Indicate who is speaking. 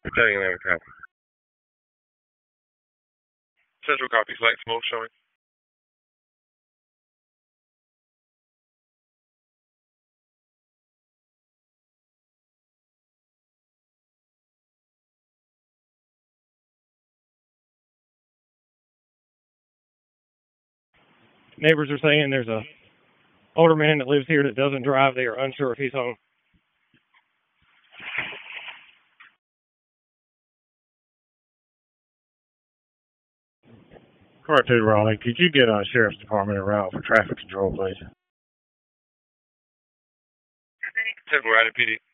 Speaker 1: Setting 11 copy. Central copy. Flight smoke showing.
Speaker 2: Neighbors are saying there's a older man that lives here that doesn't drive. They are unsure if he's home.
Speaker 3: Car 2 Raleigh, could you get Sheriff's Department around for traffic control, please?
Speaker 1: Central Riley PD.